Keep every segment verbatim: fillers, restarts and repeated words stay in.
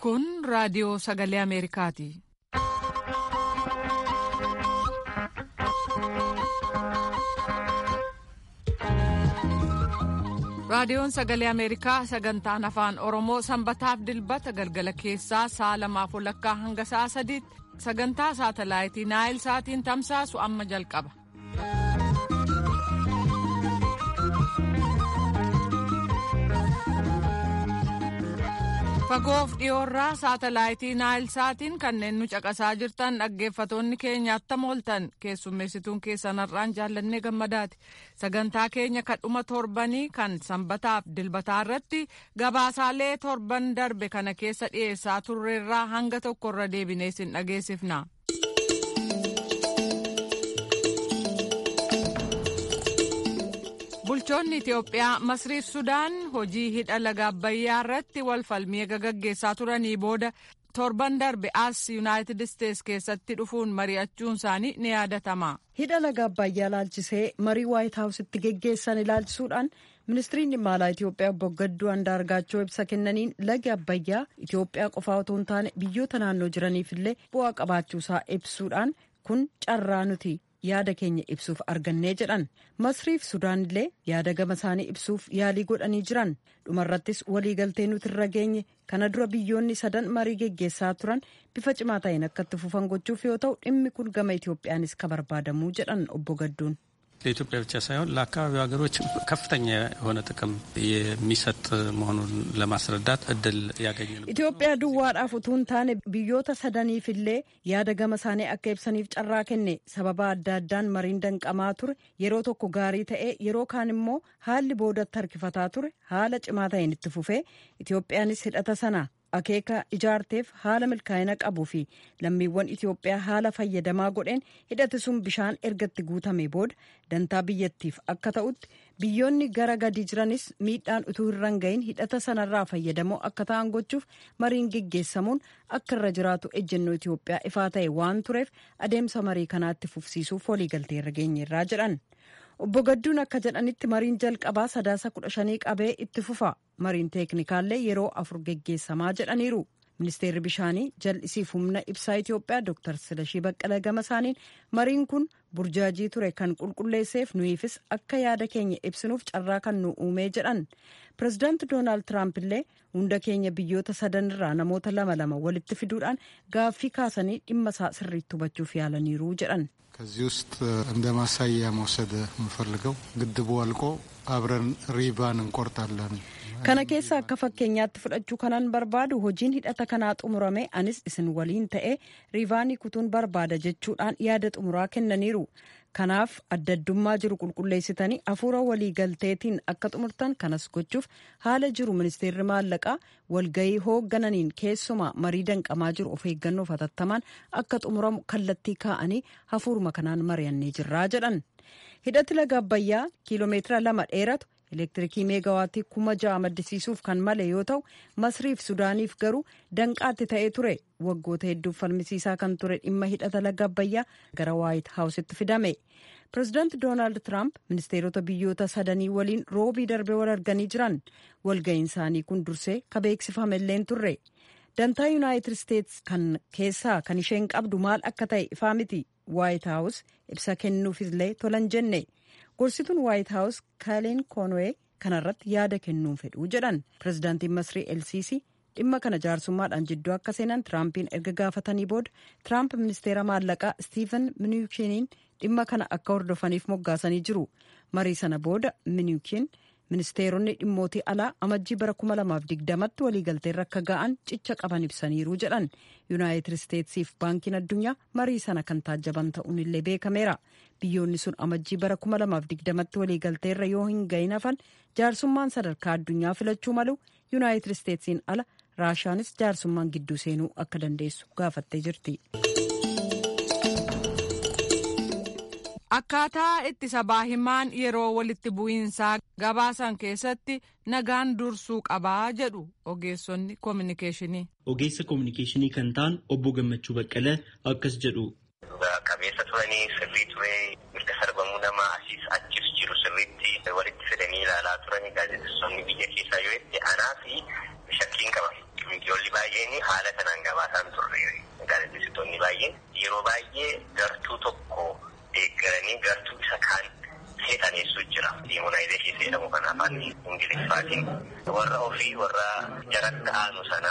Kun raadiyoo sagalee Ameerikaati. Raadiyoon sagalee Ameerikaa sagantaan afaan Oromoo sanbataaf dilbata galgala keessaa sa'a lamaaf walakkaa hanga sa'a sadiitti sagantaa saatalaayitii Naayil Saatiin tamsaasu amma jalqaba. Fagoof dhiyoorraa saatalaayitii Naayil Saatiin kanneen nu caqasaa jirtan dhaggeeffatoonni keenya attam ooltan keessummeessituun keessan har'aan jaallannee gammadaati. Sagantaa keenya kadhuma torbanii kan sanbataaf dilbataa irratti gabaasaalee torban darbe kana keessa dhiyeessaa turreerraa hanga tokkorra deebinee isin dhageessifna. Bulchoonni Itoophiyaa Masriif Sudaan hojii hidha laga Abbayyaa irratti wal falmii gaggeessaa turanii booda torban darbe as Yuunaayitid Isteets keessatti dhufuun mari'achuun isaanii ni yaadatama. Hidha laga Abbayyaa ilaalchisee marii Waayit Haawusitti geggeessan ilaalchisuudhaan ministiriin dhimma alaa Itoophiyaa obbo Gadduu Andaargaachoo ibsa kennaniin lagi Abbayyaa Itoophiyaa qofaa otoo hin taane biyyoota naannoo jiraniifillee bu'aa qabaachuusaa ibsuudhaan kun carraa nuti yaada keenya ibsuuf argannee jedhan. Masriif Sudaan illee yaada gama isaanii ibsuuf yaalii godhanii jiran. Dhumarrattis waliigaltee nuti irra geenye kana dura biyyoonni sadan marii geggeessaa turan bifa cimaa ta'een akka itti fufan gochuuf yoo ta'u dhimmi kun gama Itoophiyaanis ka barbaadamuu jedhan obbo Gadduun. ለኢትዮጵያ ብቻ ሳይሆን ለአካባቢው ሀገሮች ከፍተኛ የሆነ ጥቅም የሚሰጥ መሆኑን ለማስረዳት እድል ያገኘ ነው። ኢትዮጵያ ዱዋዳፍ utuu hin taane biyyoota sadaniifillee yaada gama isaanii akka ibsaniif carraa kenne. Sababa adda addaan mariin danqamaa ture yeroo tokko gaarii ta'ee yeroo kaan immoo haalli boodatti harkifataa ture haala cimaa ta'een itti fufee Itoophiyaanis hidhata sana akeeka ijaarteef haala milkaa'ina qabuu fi lammiiwwan Itoophiyaa haala fayyadamaa godheen hidhati sun bishaan ergatti guutame booda dantaa biyyattiif akka ta'utti biyyoonni gara gadi jiranis miidhaan utuu hin gahin hidhata sanarraa fayyadamoo akka ta'an gochuuf mariin geggeessamuun akka irra jiraatu ejjennoo Itoophiyaa ifaa ta'e waan tureef adeemsa marii kanaatti fufsiisuuf waliigaltee irra geenyerraa jedhan. Obbo Gadduun akka jedhanitti mariin jalqabaa sadaasa kudha shanii qabee itti fufa. Mariin teeknikaallee yeroo afur geggeessamaa jedhaniiru. Ministeerri bishaanii jal'isiif humna ibsaa Itoophiyaa Dr. Silashii Baqqalee gama isaaniin mariin kun burjaajii ture kan qulqulleesseef nuyiifis akka yaada keenya ibsinuuf carraa kan nu uumee jedhan. Pireezidaanti Doonaald Tiraamp illee hunda keenya biyyoota sadanirraa namoota lama lama walitti fiduudhaan gaaffii kaasanii dhimma isaa sirriitti hubachuuf yaalaniiru jedhan. ከዚህ ውስጥ እንደ ማሳያ መውሰድ የምፈልገው ግድቡ አልቆ አብረን ሪባን እንቆርጣለን። kana keessa akka fakkeenyaatti fudhachuu kanan barbaadu hojiin hidhata kanaa xumurame anis isin waliin ta'ee riivaanii kutuun barbaada jechuudhaan yaada xumuraa kennaniiru. Kanaaf adda addummaa jiru qulqulleessitanii hafuura waliigalteetiin akka xumurtan kanas gochuuf haala jiru ministeerri maallaqaa walgahii hooggananiin keessumaa marii danqamaa jiru of eeggannoo hatattamaan akka xumuramu kallattii kaa'anii hafuuruma kanaan mari'annee jirraa jedhan. Hidhati laga Abbayyaa kiiloomeetira lama dheeratu elektirikii meegawaattii kuma ja'a maddisiisuuf kan male yoo ta'u Masriif Sudaaniif garuu danqaatti ta'ee ture. Waggoota hedduuf falmisiisaa kan ture dhimma hidhata laga Abbayyaa gara Waayit Haawusitti fidame. Pireezidaanti Doonaald Tiraamp ministeerota biyyoota sadanii waliin roobii darbee wal arganii jiran. Walga'iin isaanii kun dursee ka beeksifame illee turre. Dantaa Yuunaayitid Isteets kan keessaa kan isheen qabdu maal akka ta'e ifaa miti. Waayit Haawus ibsa kennuufillee tolan jenne. Gorsituun Waayit Haawus Kaaleen Koonwee kanarratti yaada kennuun fedhuu jedhan. Pireezidaantiin Masrii Elsiisii dhimma kana jaarsummaadhaan jidduu akka seenan Tiraampiin erga gaafatanii booda Tiraamp ministeera maallaqaa Stiiven Mnuchiniin dhimma kana akka hordofaniif moggaasanii jiru. Marii sana booda Mnuchin ministeeronni dhimmootii alaa amajjii bara kuma lamaaf digdamatti waliigalteerra akka ga'an cicha qaban ibsaniiru jedhan. Yuunaayitid Isteetsiif baankiin addunyaa marii sana kan taajjaban ta'uun illee beekameera. Biyyoonni sun amajjii bara kuma lamaaf digdamatti waliigalteerra yoo hin gahin hafan jaarsummaan sadarkaa addunyaa filachuu malu. Yuunaayitid Isteetsiin ala Raashaanis jaarsummaan gidduu seenuu akka dandeessu gaafattee jirti. Akkaataa itti sabaa himaan yeroo walitti bu'iinsaa gabaasan keessatti nagaan dursuu qabaa jedhu ogeessonni koominikeeshinii. Ogeessa koominikeeshinii kan ta'an obbo Gammachuu Baqqalee akkas jedhu. Qabeessa turanii sirrii turee mirga sarbamuu namaa asiis achis jiru sirriitti walitti fidanii ilaalaa turanii gaazexeessonni biyya keessaa yoo itti anaa fi shakkiin qaba. miidiyoonni baay'een haala kanaan gabaasaan turre. Gaazexeessitoonni baay'een yeroo baay'ee gartuu tokko deeggaranii gartuu isa kaan seexaneessuu jira. Demonaayizeeshinii jedhamu kan afaan Ingiliffaatiin warra ofii warra jaratti aanu sana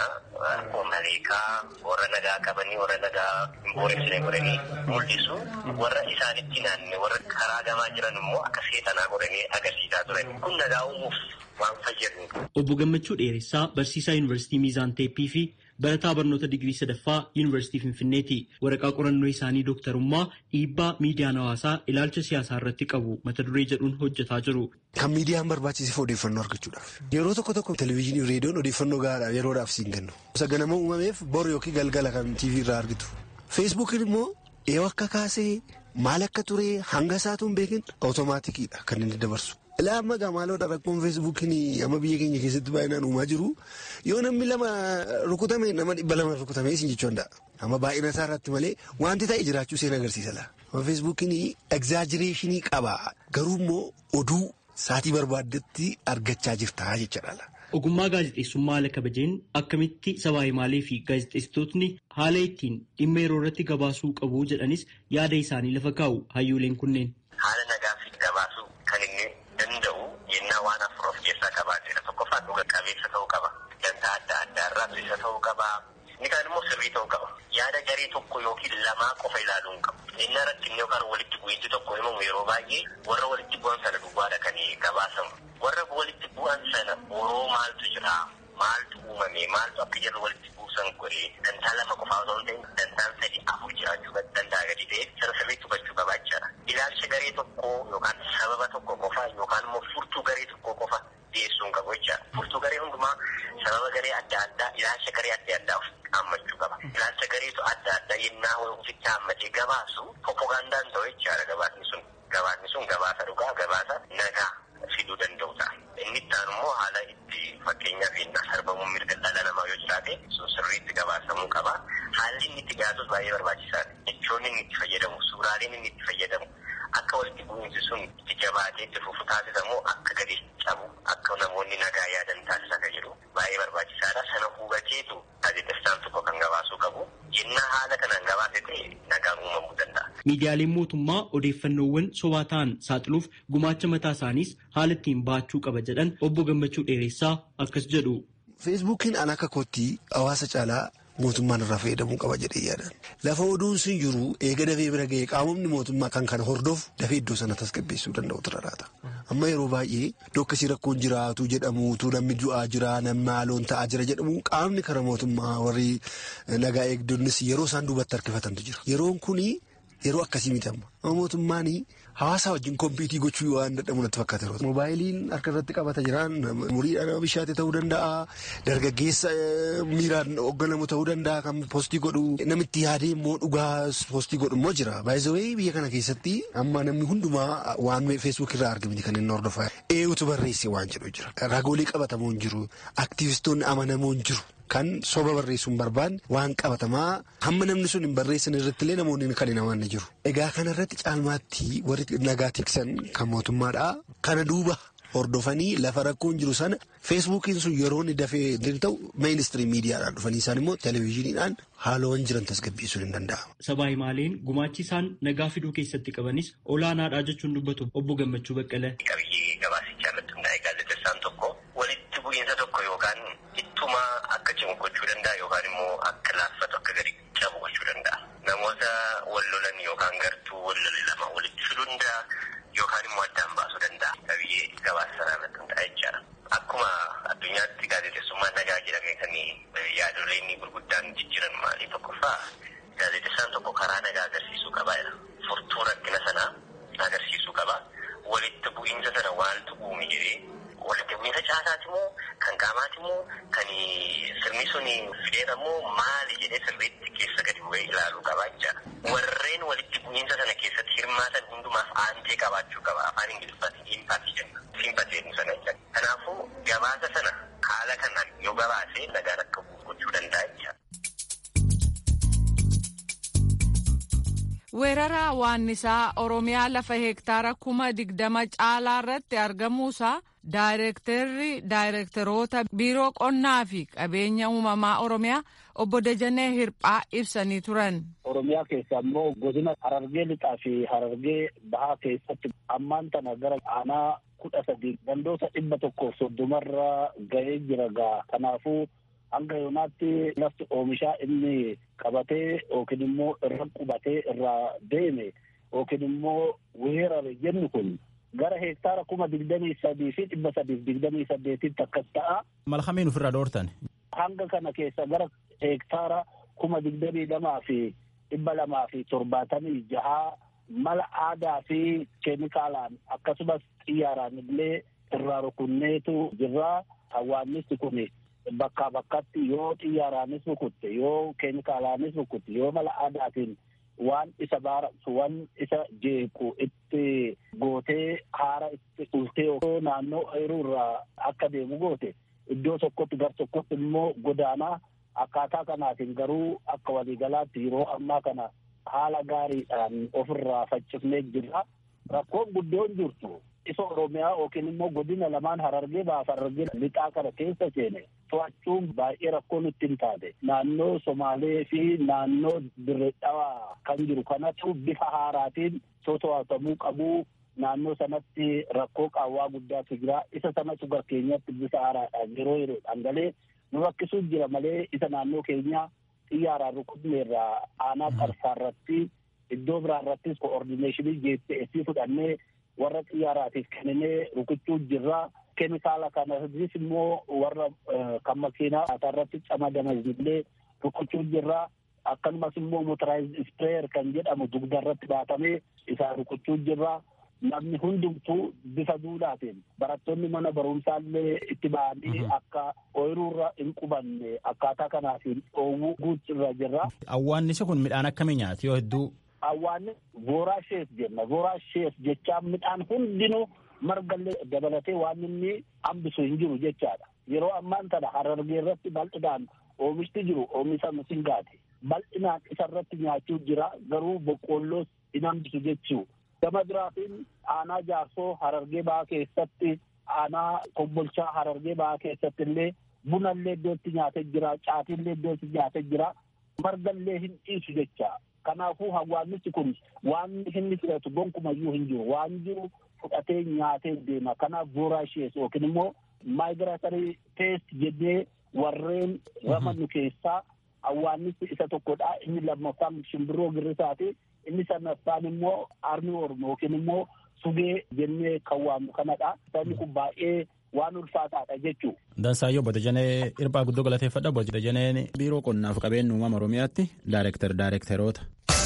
maleekaa warra nagaa qabanii warra nagaa hin booressine godhanii mul'isu warra isaanitti naanne warra karaa gamaa jiran immoo akka seexanaa godhanii agarsiisaa turan. Kun nagaa uumuuf waan fayyadu. Obbo Gammachuu Dheeressaa barsiisaa Yuunivarsiitii Miizaan Teeppii fi barataa barnoota digirii sadaffaa Yuunivarsiitii Finfinneeti. Waraqaa qorannoo isaanii dooktarummaa dhiibbaa miidiyaan hawaasaa ilaalcha siyaasaa irratti qabu mata duree jedhuun hojjetaa jiru. Kan miidiyaan barbaachisuuf odeeffannoo argachuudhaaf. Yeroo tokko tokko televezyiinii fi reediyoon odeeffannoo gahaadhaaf yeroodhaaf siin kennu. Isa ganama uumameef bor yookiin galgala kan tiivii irraa argitu. Feesbuukiin immoo yoo akka kaasee maal akka ture hanga isaatu hin beekin awutomaatikiidha kan inni dabarsu. Ilaa amma gaamaaloodha rakkoon feesbuukiin amma biyya keenya keessatti baay'inaan uumaa jiru yoo namni lama rukutame nama dhibba lama rukutame isin jechuu danda'a. Amma baay'ina isaa irratti malee wanti ta'e jiraachuu seen agarsiisa laa. Amma feesbuukiin egzaajireeshinii qaba garuu immoo oduu saatii barbaaddetti argachaa jirta jechaadha. Ogummaa gaazexeessummaa haala kabajeen akkamitti sabaa himaalee fi gaazexeessitootni haala ittiin dhimma yeroo irratti gabaasuu qabu jedhanis yaada isaanii lafa kaa'u hayyooleen kunneen. Haala nagaa fi gabaasuu kan inni danda'u yennaa waan afur of keessaa qabaatedha. Tokkoffaa dhuga qabeessa ta'uu qaba. Dantaa adda addaa irraa bilisa ta'uu qaba. Inni kaan immoo sirrii ta'uu qaba. Yaada garee tokko yookiin lamaa qofa ilaaluu hin qabu. Yennaa rakkinni yookaan walitti bu'iinsi tokko himamu yeroo baay'ee warra walitti bu'an sana duwwaadha kan gabaasamu. Warra walitti bu'an sana boroo maaltu jira? Maaltu uumame? Maaltu akka jarri walitti buusan godhee dantaa lama qofaa osoo hin ta'in dantaan sadii afur jiraachuu danda'a gadi ta'e sana sirriitti hubachuu qabaa jechaadha. Ilaalcha garee tokko yookaan sababa tokko qofa yookaan immoo furtuu garee tokko qofa dhiyeessuu hin qabu jechaadha. Furtuu garee hundumaa sababa garee adda addaa ilaalcha garee adda addaa of hammachuu qaba. Ilaalcha gareetu adda addaa yennaa ofitti hammatee gabaasu propagandaan ta'u jechaadha gabaasni sun. Gabaasni sun gabaasa dhugaa gabaasa nagaa fiduu danda'u ta'a. Inni itti aanu immoo haala itti fakkeenyaaf yennaa sarbamuun mirga dhala namaa yoo jiraate sun sirriitti gabaasamuu qaba. Haalli inni itti gaasus baay'ee barbaachisaadha. Jechoonni inni itti fayyadamu, suuraaleen inni itti fayyadamu akka walitti bu'iinsi sun itti jabaatee itti fufu taasisamu akka gadi cabu akka namoonni nagaa yaadan taasisa kan jedhu baay'ee barbaachisaadha. Sana hubateetu gaazexeessaan tokko kan gabaasuu qabu. Yennaa haala kanaan gabaase ta'e nagaan uumamuu danda'a. Miidiyaaleen mootummaa odeeffannoowwan sobaa ta'an saaxiluuf gumaacha mataa isaaniis haala ittiin baachuu qaba jedhan obbo Gammachuu Dheeressaa akkas jedhu. Feesbuukiin an akka kootti hawaasa caalaa mootummaan irraa fayyadamuu qaba jedhee yaadan. Lafa oduun sun jiru eega dafee bira ga'ee qaamonni mootummaa kan kana hordofu dafee iddoo sana tasgabbeessuu danda'u turaraata. Amma yeroo baay'ee dokkasii rakkoon jiraatu jedhamuutu namni du'aa jira namni haaloon ta'aa jira jedhamu qaamni kara mootummaa warri nagaa eegdonnis yeroo isaan duubatti harkifatantu jira. Yeroon kuni yeroo akkasii miti amma. Mootummaan hawaasa wajjin kompiitii gochuu waan dadhabu natti fakkaata yeroo ta'u. Moobaayiliin harka irratti qabata jiraan umuriidhaan nama bishaate ta'uu danda'a. Dargaggeessa miiraan hoogganamu ta'uu danda'a kan poostii godhu. Namitti yaadee immoo dhugaa poostii godhu immoo jira. Baay'ee biyya kana keessatti amma namni hundumaa waan feesbuuk irraa argamti kan inni hordofaa. Eeyutu barreesse waan jedhu jira. Ragoolee qabatamoo hin jiru. Aktiivistoonni amanamoo hin jiru. Kan soba barreessuun barbaanne waan qabatamaa hamma namni sun hin barreessan irratti illee namoonni kan hin amanne jiru. Egaa kanarratti caalmaatti warri nagaa tiksan kan mootummaadhaa kana duuba hordofanii lafa rakkoon jiru sana feesbuukiin sun yeroo inni dafee ta'u meeyinistiriim miidiyaadhaan dhufanii isaan immoo televezyiiniidhaan haalawwan jiran tasgabbeessuun hin danda'amu. Sabaa himaaleen gumaachi isaan nagaa fiduu keessatti qabanis olaanaadhaa jechuun dubbatu obbo Gammachuu Baqqalee. Qabiyyee gabaasichaa irratti hundaa'e gaazexeessaan tokko walitti bu'iinsa tokko yookaan ittuma akka cimu gochuu danda'a yookaan immoo akka laaffatu akka gadi cabu gochuu danda'a. Namoota wal lolan yookaan gartuu wal lolan lama walitti fiduu danda'a yookaan immoo addaan baasuu danda'a. Qabiyyee gabaasa sanaa irratti hundaa'e jechaadha. Akkuma addunyaatti gaazexeessummaan nagaa jedhamee kan yaadoleen gurguddaan jijjiiran maali tokkoffaa gaazexeessaan tokko karaa nagaa agarsiisuu qabaa jira. Furtuu rakkina sanaa agarsiisuu qaba. Walitti bu'iinsa sana waaltu uume jedhee walitti bu'iinsa caasaati moo kan qaamaati moo kan sirni sun fideera moo maali jedhee sirriitti keessa gadi bu'ee ilaaluu qabaa jechaadha. Warreen walitti bu'iinsa sana keessatti hirmaatan hundumaaf aantee qabaachuu qaba. Afaan Ingiliffaatiin impatii jenna. Simpatii jennu sana jechaadha. Kanaafuu gabaasa sana haala kanaan yoo gabaasee nagaan akka bu'u gochuu danda'a jechaadha. Weeraraa hawwaannisaa Oromiyaa lafa hektaara kuma digdama caalaa irratti argamuusaa daayirektarri daayirektaroota biiroo qonnaa fi qabeenya uumamaa Oromiyaa obbo Dajanee Hirphaa ibsanii turan. Oromiyaa keessa immoo godina Harargee lixaa fi Harargee bahaa keessatti ammaan tana gara aanaa kudha sadii gandoota dhibba tokkoof soddomarra ga'ee jira gaa. Kanaafuu hanga yoonaatti lafti oomishaa inni qabatee yookiin immoo irra qubatee irraa deeme yookiin immoo weerare jennu kun gara hektaara kuma digdamii sadii fi dhibba sadiif digdamii saddeetitti akkas ta'a. Malkamiin ofirraa dhoortan. Hanga kana keessa gara hektaara kuma digdamii lamaa fi dhibba lamaa fi torbaatamii jahaa mala aadaa fi keemikaalaan akkasumas xiyyaaraan illee irraa rukunneetu jirra. Hawwaannisti kun bakkaa bakkatti yoo xiyyaaraanis rukutte yoo keemikaalaanis rukutte yoo mala aadaatiin waan isa baaraqsu waan isa jeequ itti gootee haara itti ultee naannoo ooyiruurraa akka deemu goote iddoo tokkotti gar tokkotti immoo godaanaa akkaataa kanaatiin garuu akka waliigalaatti yeroo ammaa kana haala gaariidhaan ofirraa faccifnee jirra. Rakkoon guddoon jirtu isa Oromiyaa yookiin immoo godina lamaan Harargee baaf Harargee lixaa kana keessa seene to'achuun baay'ee rakkoo nutti hin taate. Naannoo Somaalee fi naannoo Dirree Dhawaa kan jiru kanatu bifa haaraatiin to'atamuu qabu. Naannoo sanatti rakkoo qaawwaa guddaatu jira. Isa sanatu gara keenyatti bifa haaraadhaan yeroo yeroodhaan galee nu rakkisuu jira malee isa naannoo keenya xiyyaaraan rukutneerraa aanaa qarsaarratti iddoo biraarrattis koordineeshinii jeetti fudhannee warra xiyyaaraatiif kenninee rukuchuu jirra. Keemikaala kanas immoo warra kan makiinaa irratti camadaman illee rukuchuu jirra. Akkasumas immoo motoraayizd ispreeyer kan jedhamu dugdarratti baatamee isaa rukuchuu jirra. Namni hundumtuu bifa duudhaatiin barattoonni mana barumsaallee itti ba'anii akka ooyiruurra hin qubanne akkaataa kanaatiin dhoowwuu guutirra jirra. Hawwaannisi kun midhaan akkamii nyaati yoo hedduu? Hawwaannis voraashees jenna. Voraashees jechaan midhaan hundinuu margallee dabalatee waan inni hambisu hin jiru jechaadha. Yeroo ammaan tana Harargee irratti bal'inaan oomishti jiru oomisha misingaati. Bal'inaan isarratti nyaachuu jira garuu boqqoolloos hin hambisu jechuu. Gama biraatiin aanaa Jaarsoo Harargee bahaa keessatti aanaa Kombolchaa Harargee bahaa keessatti illee bunallee iddootti nyaatee jira, caatiillee iddootti nyaatee jira, margallee hin dhiisu jecha. Kanaafuu hawwaannisi kun waan inni fudhatu gonkumayyuu hin jiru. Waan jiru fudhatee nyaatee deema. Kanaaf voraashees yookiin immoo maayigiraatarii peest jennee warreen ramannu keessaa hawwaannisi isa tokkodha. Inni lammaffaan shimbirroo girrisaati. Inni sadaffaan immoo armii ormoo yookiin immoo sugee jennee kan waamnu kanadha. Inni kun baay'ee waan ulfaataadha jechuudha. Dansaayyoo Obbo Dajanee Hirphaa guddoo galateeffadha. Obbo Dajaneen biiroo qonnaaf qabeenya uumama Oromiyaatti daayirektar daayirektaroota.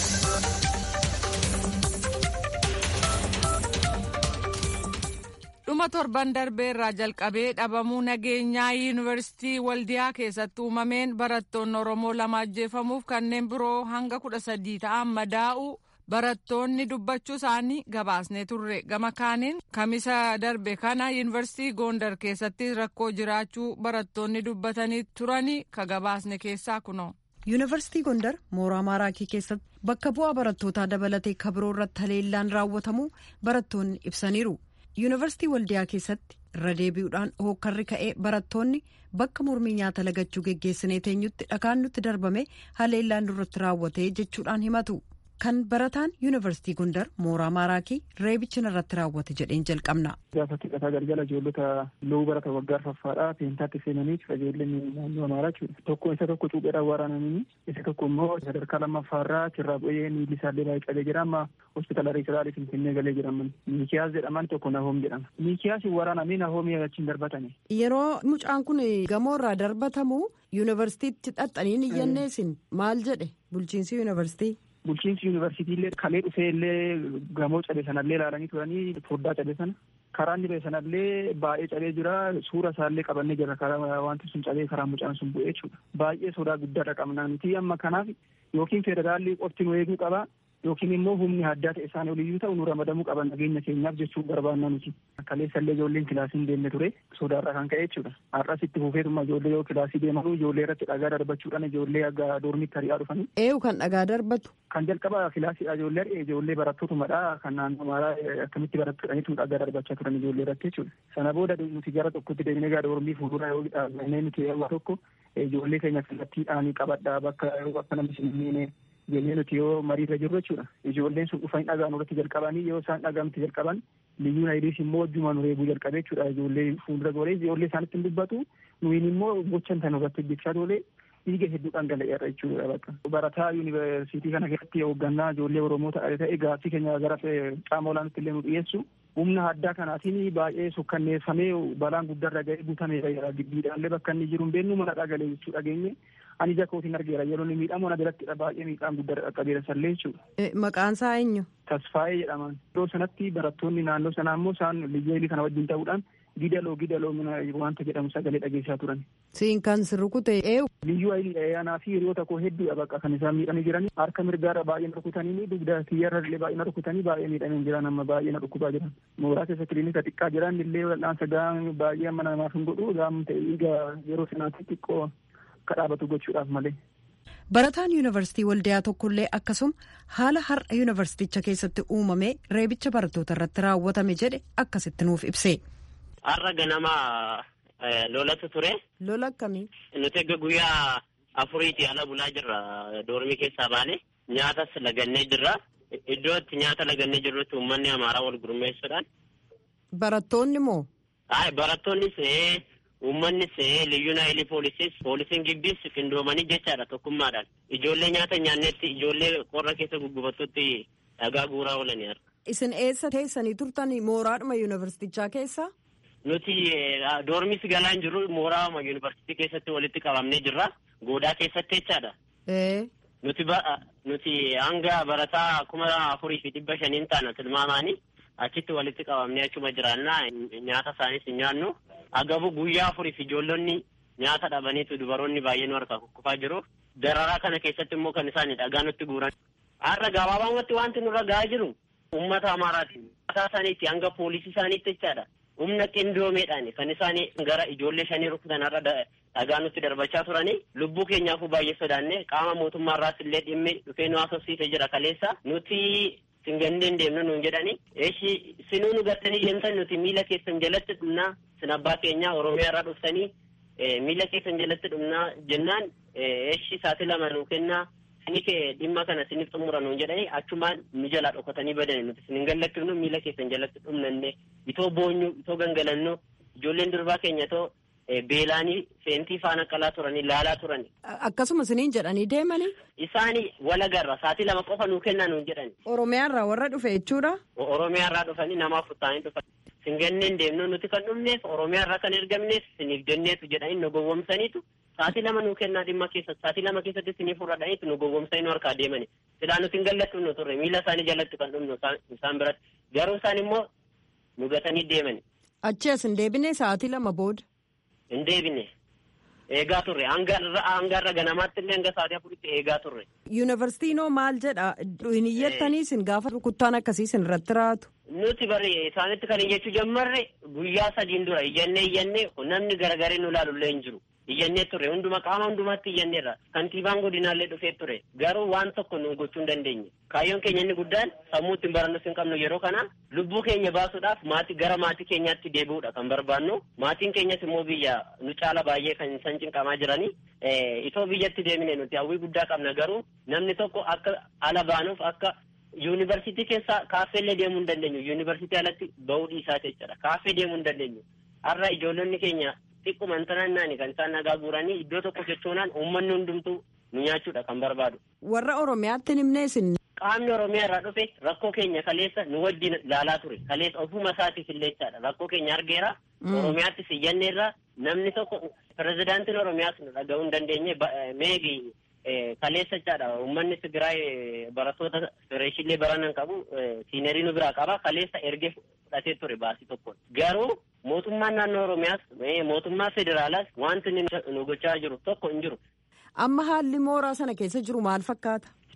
Dhuma torban darbee irraa jalqabee dhabamuu nageenyaa yuunivarsiitii Waldiyaa keessatti uumameen barattoonni Oromoo lama ajjeefamuuf kanneen biroo hanga kudha sadii ta'an madaa'uu barattoonni dubbachuu isaanii gabaasnee turre. Gama kaaniin kamisa darbe kana yuunivarsiitii Gondar keessatti rakkoo jiraachuu barattoonni dubbatanii turanii ka gabaasne keessaa kunoo. Yuunivarsiitii Gondar mooraa Maaraakii keessatti bakka bu'aa barattootaa dabalatee kabiroo irratti haleellaan raawwatamuu barattoonni ibsaniiru. Yuunivarsiitii Waldiyaa keessatti irra deebi'uudhaan hookkarri ka'ee barattoonni bakka mormii nyaata lagachuu geggeessinee teenyutti dhakaan nutti darbame haleellaan nurratti raawwatee jechuudhaan himatu. Kan barataan Yuunivarsiitii Gondar mooraa Maaraakii reebichi irratti raawwate jedheen jalqabna. Gaafatti qataa galgala ijoollota loowuu barata waggaa arfaffaadhaa peentaatti seenanii qajeelleen naannoo Amaaraa jechuudha. Tokko isa tokko cuupheedhaan waraananii isa tokko immoo sadarkaa lammaffaarraa kirraa bu'ee miilli isaallee baay'ee qabee jira amma hospitaala Riisiraadii Finfinnee galee jiraman. Miikiyaas jedhaman tokko Nahoom jedhama. Miikiyaas waraanamee Nahoomii achiin darbatani. Yeroo mucaan kun gamoorraa darbatamu Yuunivarsiitiitti xaxxaniin iyyanneesin maal jedhe bulchiinsi Yuunivarsiitii? Bulchiinsi yuunivarsiitiillee kalee dhufee illee gamoo cabee sanallee ilaalanii turanii foddaa cabee sana karaan dhibee sanallee baay'ee cabee jira suura isaallee qabannee jira karaa wanti sun cabee karaa mucaan sun bu'ee jechuudha. Baay'ee sodaa guddaadha qabnaa nuti amma kanaaf yookiin federaalli qofti nu eeguu qaba yookiin immoo humni addaa ta'e isaan oliyyuu ta'u nu ramadamuu qaban nageenya keenyaaf jechuu barbaanna nuti. Kaleessallee ijoolleen kilaasii hin deemne ture sodaarraa kan ka'e jechuudha. Har'as itti fufeetuma ijoollee yoo kilaasii deemanuu ijoollee irratti dhagaa darbachuudhaan ijoollee aga doormitti hari'aa dhufanii. Eeyu kan dhagaa darbatu. Kan jalqaba kilaasiidha ijoollee ijoollee barattootumadha kan naannoo maaraa akkamitti barattootaniitu dhagaa darbachaa turan ijoollee irratti jechuudha. Sana booda nuti gara tokkotti deemnee gara doormii fuuldura yoo dhaabnee nuti yeroo tokko ijoollee keenya kallattiidhaan qabadhaa bakka akka namni hin jennee nuti yoo mariirra jirru jechuudha. Ijoolleen sun dhufanii dhagaa nurratti jalqabanii yoo isaan dhagaamti jalqaban liyyuun ayidiis immoo wajjuma nu reebuu jalqabee jechuudha. Ijoollee fuuldura gooree ijoollee isaanitti hin dubbatu nuyin immoo gochan tan irratti hojjechaa toolee dhiiga hedduu dhangala'eerra jechuudha bakka. Barataa yuunivarsiitii kana keessatti hoggannaa ijoollee Oromoo ta'e gaaffii keenya gara qaama olaanaatti illee nu dhiyeessu. Humna addaa kanaatiin baay'ee sukkanneeffamee balaan guddaarra ga'ee guutameera giddiidhaallee bakka inni jiru hin beeknu mana dhagalee jechuu dhageenye ani ija kootiin argeera yeroo inni miidhamu na birattidha baay'ee miidhaan guddaa qaqqabeera sallee jechuudha. Maqaan isaa eenyu? Tasfaayee jedhaman. Iddoo sanatti barattoonni naannoo sanaa immoo isaan liyyeelii kana wajjin ta'uudhaan gidaloo gidaloo wanta jedhamu sagalee dhageessaa turan. Siin kan sirrukute eewu? Liyyuu ayilii aanaa fi hiriyoota koo hedduudha bakka kan isaan miidhanii jiranii harka mirgaarra baay'ee na rukutanii dugda kiyyarra illee baay'ee na rukutanii baay'ee miidhamee jiran amma baay'ee na dhukkubaa jiran. Mooraa keessa kiliinika xiqqaa jiran illee wal'aansa gahaan baay'ee amma namaaf hin godhu gaam ta'e dhiiga yeroo sanaatti xiqqoo akka dhaabatu gochuudhaaf malee. Barataan yuunivarsiitii Waldiyaa tokkollee akkasuma haala har'a yuunivarsiiticha keessatti uumame reebicha barattoota irratti raawwatame jedhe akkasitti nuuf ibse. Har'a ganama lolatu ture. Lola akkamii? Nuti egaa guyyaa afuriiti ala bulaa jirra doormii keessaa baane nyaatas lagannee jirra. Iddoo itti nyaata lagannee jirrutti uummanni amaaraa wal gurmeessuudhaan. Barattoonni moo? Ay barattoonnis uummannis liyyuun ayilii poolisiis poolisiin gibbiis qindoomanii jechaadha tokkummaadhaan. Ijoollee nyaata nyaannetti ijoollee qorra keessa guggubattutti dhagaa guuraa oolanii har'a. Isin eessa teessanii turtanii mooraadhuma yuunivarsiitichaa keessa? Nuti doormis galaan jirru mooraa yuunivarsiitii keessatti walitti qabamnee jirra. Goodaa keessatti jechaadha. Nuti nuti hanga barataa kuma afurii fi dhibba shaniin taana tilmaamaanii achitti walitti qabamnee achuma jiraannaa nyaata isaaniis hin nyaannu. Agabu guyyaa afurii fi ijoollonni nyaata dhabaniitu dubaroonni baay'een harkaa kukkufaa jiru. Dararaa kana keessatti immoo kan isaan dhagaa nutti guuran. Har'a gabaabumatti wanti nurra gahaa jiru uummata Amaaraati. Mataa isaaniitti hanga poolisii isaaniitti jechaadha. Humna qindoomeedhaan kan isaan gara ijoollee shanii rukutan har'a dhagaa nutti darbachaa turanii lubbuu keenyaafuu baay'ee sodaanne qaama mootummaarraas illee dhimmi dhufee nu haasofsiisee jira kaleessa nuti singanneen deemnu nuun jedhani eeshi sinuu nu gattanii deemtan nuti miila keessan jalatti dhumnaa sin abbaa keenya Oromiyaa irraa dhuftanii miila keessan jalatti dhumnaa jennaan eeshi saati lama nuu kennaa sini kee dhimma kana siniif xumura nuun jedhani achumaan nu jalaa dhokatanii badani nuti sinin gallakkifnu miila keessan jalatti dhumnanne itoo boonyu itoo gangalannu ijoolleen durbaa keenya too beelaanii seentii faana qalaa turanii laalaa turanii. Akkasuma siniin jedhanii deemanii? Isaanii walagarra saatii lama qofa nuu kennaa nuun jedhani. Oromiyaarraa warra dhufe jechuudha? Oromiyaarraa dhufanii nama furtaanii dhufan. Singanneen deemnu nuti kan dhumneef Oromiyaarraa kan ergamneef siniif jenneetu jedhanii nu gowwomsaniitu saatii lama nuu kennaa dhimma keessatti saatii lama keessatti siniif fudhadhaniitu nu gowwomsanii nu harkaa deemani. Silaa nuti hin gallattu turre miila isaanii jalatti kan dhumnu isaan biratti garuu isaan immoo nu gatanii deemani. Achi as hin deebine saatii lama booda? Hin deebine eegaa turre hangarra ganamaatti illee hanga saatii afuritti eegaa turre. Yuunivarsiitiinoo maal jedha hin iyyattanii isin gaafa rukuttaan akkasii isin irratti raatu? Nuti bari isaanitti kan iyyachuu jammarre guyyaa sadiin dura iyyannee iyyannee namni garagaree nu ilaalullee hin jiru. Iyyannee turre hunduma qaama hundumaatti iyyanneerra kantiibaan godinaallee dhufee ture garuu waan tokko nu gochuu hin dandeenye. Kaayyoon keenya inni guddaan sammuu ittiin barannus hin qabnu yeroo kana lubbuu keenya baasuudhaaf maatii gara maatii keenyaatti deebi'uudha kan barbaannu. Maatiin keenyas immoo biyya nu caala baay'ee kan isaan cinqamaa jiranii itoo biyyatti deemine nuti hawwii guddaa qabna garuu namni tokko akka ala baanuuf akka yuunivarsiitii keessa kaaffeellee deemuu hin dandeenyu. Yuunivarsiitii alatti ba'uu dhiisaa jechuudha. Kaaffee deemuu hin dandeenyu. Har'a ijoollonni keenya xiqquma tanannaani kan isaan nagaa guuranii iddoo tokko jechuunaan uummanni hundumtuu nu nyaachuudha kan barbaadu. Warra Oromiyaatti nimneesin. Qaamni Oromiyaa irraa dhufe rakkoo keenya kaleessa nu wajjin laalaa ture. Kaleessa ofuma isaatiif illee jechaadha. Rakkoo keenya argeera. Oromiyaatti siyyanneerra namni tokko pirezidaantiin Oromiyaas nu dhaga'uu hin dandeenye meegi kaleessa jechaadha. Uummanni Tigraay barattoota fireeshillee baranan qabu siinerii nu biraa qaba. Kaleessa ergee fudhatee ture baasii tokkoon. Garuu mootummaan naannoo Oromiyaas mootummaa federaalaas wanti nu gochaa jiru tokko hin jiru. Amma haalli mooraa sana keessa jiru maal fakkaata?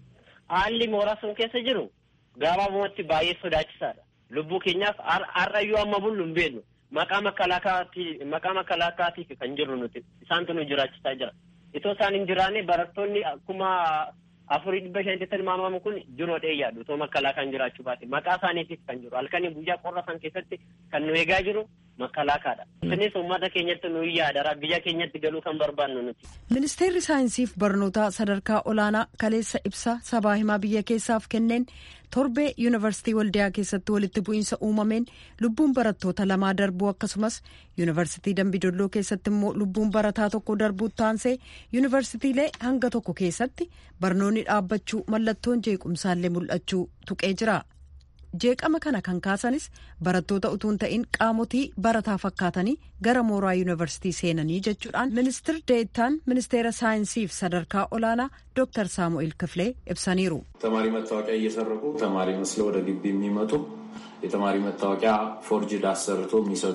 haalli mooraa sun keessa jiru gabaabumatti baay'ee sodaachisaadha. Lubbuu keenyaaf har'ayyuu amma bullu hin beeknu. Maqaa makalaakaatiif maqaa makalaakaatiif kan jirru nuti isaantu nu jiraachisaa jira. Itoo isaan hin jiraanne barattoonni akkuma afurii dhibba shanitti tilmaamamu kun jiroo dheeyyaadhu. Itoo makalaakaan jiraachuu baate maqaa isaaniitiif kan jiru. Halkanii guyyaa qorra san keessatti kan nu eegaa jiru makalaakaadha. Isinis uummata keenyatti nu yaadara biyya keenyatti galuu kan barbaannu nuti. Ministeerri saayinsiif barnootaa sadarkaa olaanaa kaleessa ibsa sabaa himaa biyya keessaaf kenneen torbee yuunivarsiitii Waldiyaa keessatti walitti bu'iinsa uumameen lubbuun barattoota lamaa darbuu akkasumas yuunivarsiitii Dambidolloo keessatti immoo lubbuun barataa tokko darbuu taansee yuunivarsiitiilee hanga tokko keessatti barnoonni dhaabbachuu mallattoon jeequmsaallee mul'achuu tuqee jira. Jeeqama kana kan kaasanis barattoota utuun ta'in qaamotii barataa fakkaatanii gara mooraa yuunivarsiitii seenanii jechuudhaan ministir deettaan ministeera saayinsiif sadarkaa olaanaa ዶክተር ሳሙኤል ክፍሌ ibsaniiru. ተማሪ መታወቂያ እየሰረቁ ተማሪ መስለው ወደ ግቢ የሚመጡ የተማሪ መታወቂያ ፎርጅድ አሰርቶ የሚሰጡ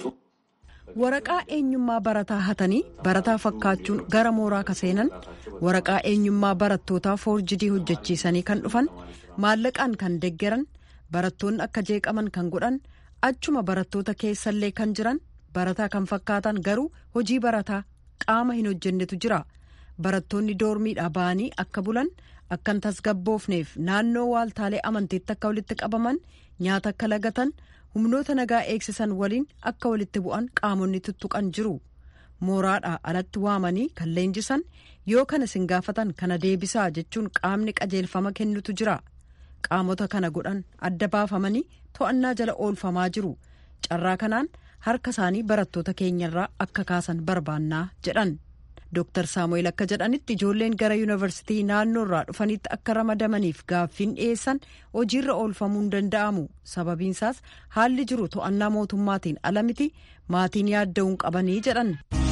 waraqaa eenyummaa barataa hatanii barataa fakkaachuun gara mooraa kaseenan waraqaa eenyummaa barattootaa foorjidii hojjechiisanii kan dhufan maallaqaan kan deggeran barattoonni akka jeeqaman kan godhan achuma barattoota keessallee kan jiran barataa kan fakkaatan garuu hojii barataa qaama hin hojjennetu jira. Barattoonni doormiidhaa ba'anii akka bulan akkan tasgabboofneef naannoo waaltaalee amantiitti akka walitti qabaman nyaata akka lagatan humnoota nagaa eegsisan waliin akka walitti bu'an qaamonni tuttuqan jiru. Mooraadhaa alatti waamanii kan leenjisan yoo kana sin gaafatan kana deebisaa jechuun qaamni qajeelfama kennutu jira. Qaamota kana godhan adda baafamanii to'annaa jala oolfamaa jiru. Carraa kanaan harka isaanii barattoota keenyarraa akka kaasan barbaannaa jedhan. Dooktar Saamu'eel akka jedhanitti ijoolleen gara yuunivarsiitii naannoorraa dhufanitti akka ramadamaniif gaaffiin dhiyeessan hojiirra oolfamuu hin danda'amu. Sababiinsaas haalli jiru to'annaa mootummaatiin ala miti maatiin yaadda'uun qabanii jedhan.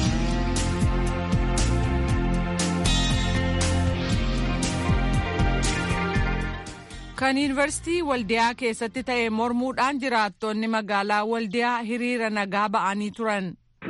Kan yuunivarsiitii Waldiyaa keessatti ta'e mormuudhaan jiraattonni magaalaa Waldiyaa hiriira nagaa ba'anii turan.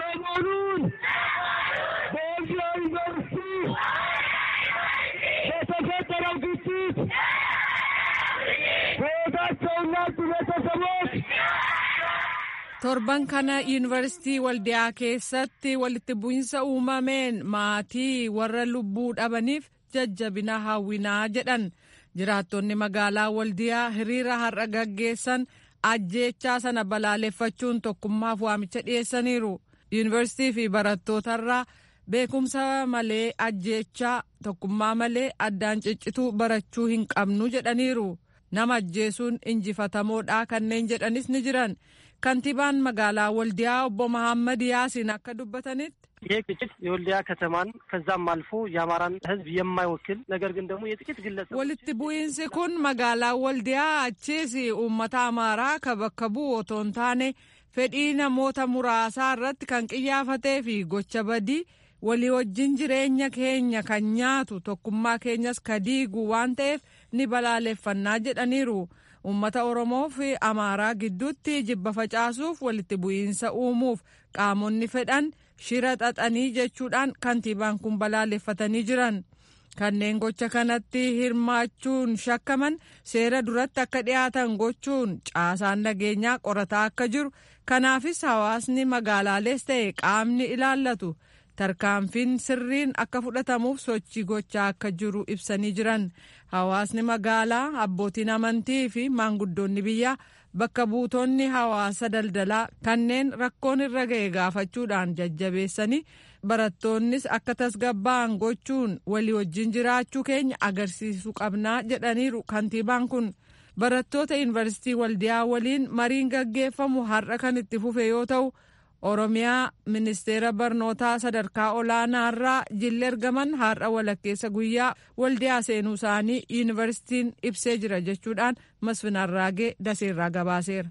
Torban kana yuunivarsiitii Waldiyaa keessatti walitti bu'iinsa uumameen maatii warra lubbuu dhabaniif jajjabina hawwinaa jedhan. Jiraattonni magaalaa Waldiyaa hiriira har'a gaggeessan ajjeechaa sana balaaleffachuun tokkummaaf waamicha dhiyeessaniiru. Yuunivarsiitii fi barattootarraa beekumsa malee ajjeechaa tokkummaa malee addaan ciccituu barachuu hin qabnu jedhaniiru. Nama ajjeesuun injifatamoodha kanneen jedhanis ni jiran. Kantiibaan magaalaa Waldiyaa obbo Mahammad Yaasin akka dubbatanitti ይህ ግጭት የወልዲያ ከተማን ከዛም አልፎ የአማራን ሕዝብ የማይወክል ነገር ግን ደግሞ የጥቂት ግለሰብ walitti bu'iinsi kun magaalaa Waldiyaa achiis uummata Amaaraa ka bakka bu'u otoo hin taane fedhii namoota muraasaa irratti kan qiyyaafatee fi gocha badii walii wajjin jireenya keenya kan nyaatu tokkummaa keenyas ka diigu waan ta'eef ni balaaleffannaa jedhaniiru. Uummata Oromoo fi Amaaraa gidduutti jibba facaasuuf walitti bu'iinsa uumuuf qaamonni fedhan shira xaxanii jechuudhaan kantiibaan kun balaaleffatanii jiran. Kanneen gocha kanatti hirmaachuun shakkaman seera duratti akka dhiyaatan gochuun caasaan nageenyaa qorataa akka jiru. Kanaafis hawaasni magaalaalees ta'e qaamni ilaallatu tarkaanfiin sirriin akka fudhatamuuf sochii gochaa akka jiru ibsanii jiran. Hawaasni magaalaa, abbootiin amantii fi maanguddoonni biyyaa bakka buutonni hawaasa daldalaa kanneen rakkoon irra ga'e gaafachuudhaan jajjabeessanii barattoonnis akka tasgabba'an gochuun walii wajjin jiraachuu keenya agarsiisuu qabnaa jedhaniiru kantiibaan kun. Barattoota yuunivarsiitii Waldiyaa waliin mariin gaggeeffamu har'a kan itti fufe yoo ta'u Oromiyaa ministeera barnootaa sadarkaa olaanaa irraa jilli ergaman har'a walakkeessa guyyaa Waldiyaa seenuu isaanii yuunivarsiitiin ibsee jira jechuudhaan Masfin Arraagee Daseerraa gabaaseera.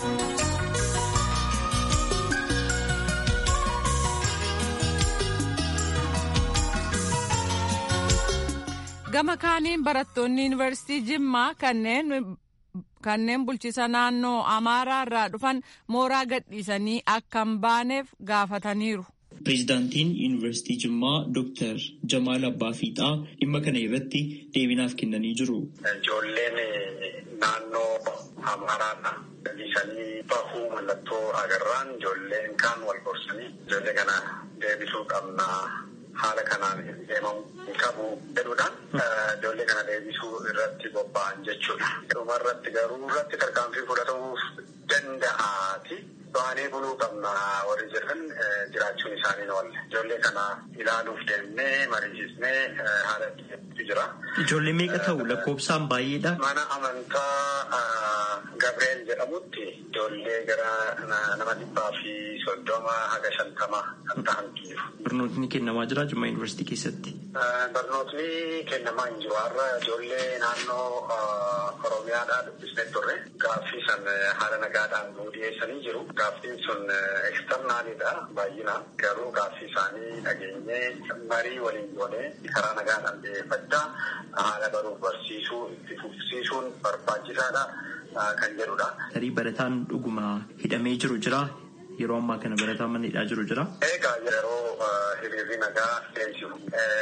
Gama kaaniin barattoonni yuunivarsiitii Jimmaa kanneen kanneen bulchiisa naannoo Amaaraa irraa dhufan mooraa gadhiisanii akka hin baaneef gaafataniiru. Pireezidaantiin Yuunivarsiitii Jimmaa Dooktar Jamaal Abbaafiixaa dhimma kana irratti deebinaaf kennanii jiru. Ijoolleen naannoo Amaaraadha. Isanii bahuu mallattoo agarraan ijoolleen kaan wal gorsanii ijoollee kana deebisuu qabna. Haala kanaan deemamu qabu jedhuudhaan ijoollee kana deebisuu irratti bobba'an jechuudha. Dhuma irratti garuu irratti tarkaanfii fudhatamuuf danda'aati. Baanee buluu qabna warri jedhan jiraachuun isaanii ni oolle. Ijoollee kana ilaaluuf deemnee mariisisnee haala itti jira. Ijoollee meeqa ta'u lakkoofsaan baay'eedha? Mana amantaa Gabreel jedhamutti ijoollee gara nama dhibbaa fi soddoma haga shantama kan ta'antu jiru. Barnootni kennamaa jira Jimmaa Yuunivarsiitii keessatti? Barnootni kennamaa hin jiru. Har'a ijoollee naannoo Oromiyaadhaa dubbisnee turre gaaffii san haala nagaadhaan nuu dhiyeessanii jiru. Gaaffiin sun eksternaalidha baay'inaan. Garuu gaaffii isaanii dhageenyee marii waliin goonee karaa nagaadhaan dhiyeeffachaa haala baruuf barsiisuu itti fufsiisuun barbaachisaadha kan jedhudha. Tarii barataan dhuguma hidhamee jiru jira. Yeroo ammaa kana barataan mana hidhaa jiru jira. Egaa yeroo hiriirri nagaa deemsisu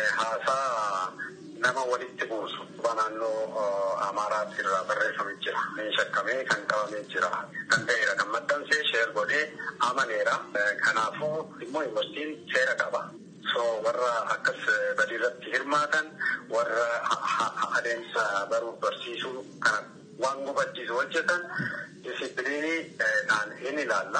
haasaa nama walitti buusu naannoo Amaaraatti irraa barreeffamee jira. Shakkamee kan qabamee jira. Kan ta'eera kan maxxansee sheer godhee amaneera. Kanaafuu immoo yuunivarsiitiin seera qaba. So warra akkas badiirratti hirmaatan warra adeemsa baruuf barsiisuu kana waan gufachiisu hojjetan disipiliiniidhaan hin ilaalla.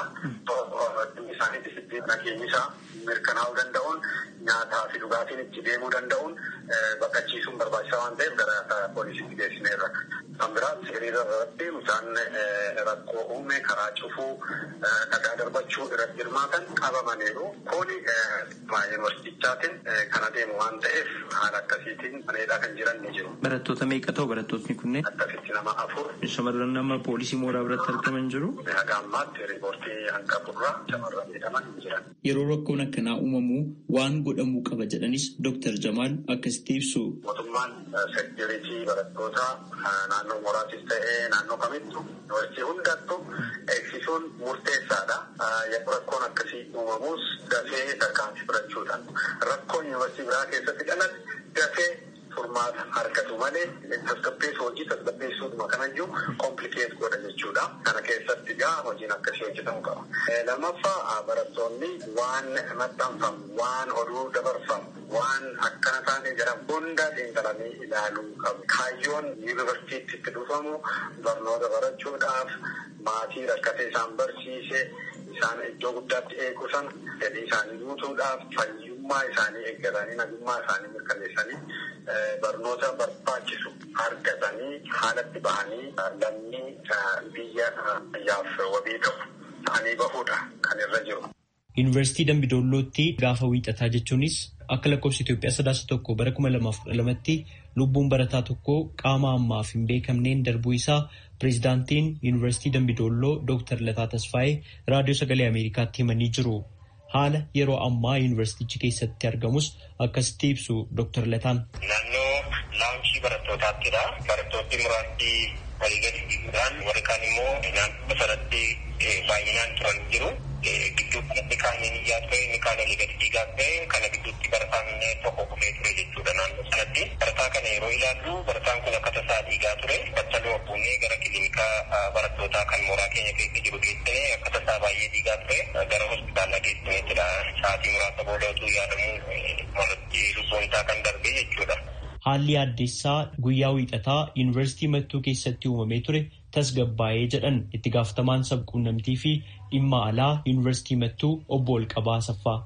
Isaanii disipiliina nageenyisaa mirkanaa'uu danda'uun nyaataa fi dhugaatiin itti deemuu danda'uun bakkachiisuun barbaachisaa waan ta'eef gara poolisiitti geessineerra. Kan biraas hiriira irratti isaan rakkoo uume karaa cufuu dhagaa darbachuu irratti hirmaatan qabamaniiru. Kun yuunivarsiitichaatiin kan adeemu waan ta'eef haala akkasiitiin maneedhaa kan jiran ni jiru. Barattoota meeqa ta'u barattootni kunneen? Akkasitti nama afur. Shamarran nama poolisii mooraa biratti argaman jiru? Haga ammaatti riipoortii hanga burraa shamarran jedhaman jiran. Yeroo rakkoon akkanaa uumamu waan godhamuu qaba jedhanis Dooktar Jamaal akkasitti ibsu. Mootummaan seekuritii barattoota naannoo mooraatis ta'ee naannoo kamittu yuunivarsiitii hundattuu eegsisuun murteessaadha. Yeroo rakkoon akkasii uumamus dafee tarkaanfii fudhachuudhaan rakkoon yuunivarsiitii biraa keessatti dhalate dafee furmaata argatu malee tasgabbeessu hojii tasgabbeessuutuma kanayyuu komplikeet godha jechuudha. Kana keessatti gaa hojiin akkasii hojjetamuu qaba. Lammaffaa barattoonni waan maxxanfamu, waan oduu dabarfamu, waan akkana taanee jedhamu hunda xiinxalanii ilaaluu qabu. Kaayyoon yuunivarsiitiitti itti dhufamu barnoota barachuudhaaf maatii rakkatee isaan barsiise isaan iddoo guddaatti eegu sana fedhii isaanii guutuudhaaf fayyummaa isaanii eeggatanii nagummaa isaanii mirkaneessanii barnoota barbaachisu argatanii haalatti bahanii lammii biyya yaaf wabii ta'u ta'anii bahuudha kan irra jiru. Yuunivarsiitii Dambidollootti gaafa wiixataa jechuunis akka lakkoofsa Itoophiyaa sadaasa tokko bara kuma lamaaf kudha lamatti lubbuun barataa tokko qaama ammaaf hin beekamneen darbuu isaa pireezidaantiin Yuunivarsiitii Dambidolloo Dooktar Lataa Tasfaayee raadiyoo sagalee Ameerikaatti himanii jiru. Haala yeroo ammaa yuunivarsiitichi keessatti argamus akkasitti ibsu Dooktar Lataan. Naannoo laanchii barattootaattidha. Barattoonni muraasni walii gadi fiiguudhaan warri kaan immoo naannoo sanatti baay'inaan turan jiru. Gidduutti inni kaan iyyaa ture, inni kaan olii gadi fiigaa ture. Kana gidduutti barataan tokko kufee ture jechuudha naannoo sanatti. Barataa kana yeroo ilaallu barataan kun akka tasaa dhiigaa ture. Battaloo buunee gara kiliinikaa barattootaa kan mooraa keenya keessa jiru geessine akka tasaa baay'ee dhiigaa ture. Gara hospitaala geessineettidha. Sa'aatii muraasa booda utuu yaadamu malatti lubbuun isaa kan darbe jechuudha. Haalli addeessaa guyyaa wiixataa yuunivarsiitii Mattuu keessatti uumamee ture tasgabbaa'ee jedhan itti gaafatamaan sabquunnamtii fi dhimma alaa yuunivarsiitii Mattuu obbo Olqabaa Asaffaa.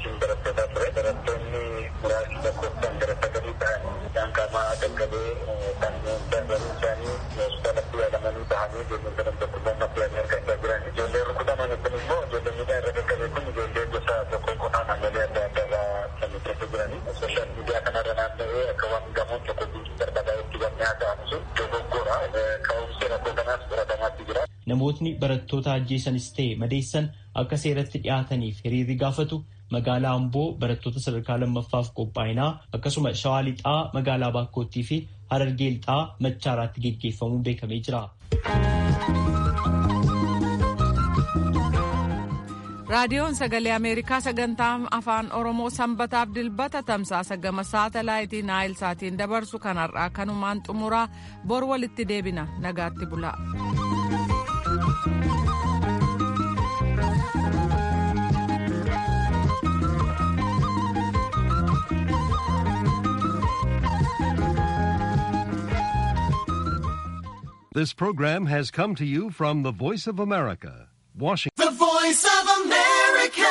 Barattoonni muraasni lakkoofsaan gara sagalii ta'anii daanqamaa gaggabee kanneen darbanii isaanii hospitaalatti yaalamanii bahanii ijoolleen sadan tokko lammaatti yaanii argachaa jiran. Ijoolleen rukutaman kun immoo ijoolleen miidhaa irra gaggabee kun ijoollee gosa tokko qofaan ammalee adda addaa irraa kan keessa jiranii. Sooshaal miidiyaa kanarra naanna'ee akka waan gamoon tokko guutuu barbaadaa itti gannee haasa'amu sun dogoggora. Ka'umsi rakkoo kanaas baratamaatti jira. Namootni barattoota ajjeesanis ta'e madeessan akka seeratti dhiyaataniif hiriirri gaafatu magaalaa Amboo barattoota sadarkaa lammaffaaf qophaa'inaa akkasuma Shawaa Lixaa magaalaa Baakkootti fi Harargee Lixaa Machaaraatti geggeeffamuun beekamee jira. raadiyoon sagalee ameerikaa sagantaa afaan oromoo sanbataaf dilbata tamsaasa gama saatalaayitii naayil saatiin dabarsu kanarraa kanumaan xumuraa bor walitti deebina nagaatti bulaa. This program has come to you from the Voice of America, Washington. The Voice of America.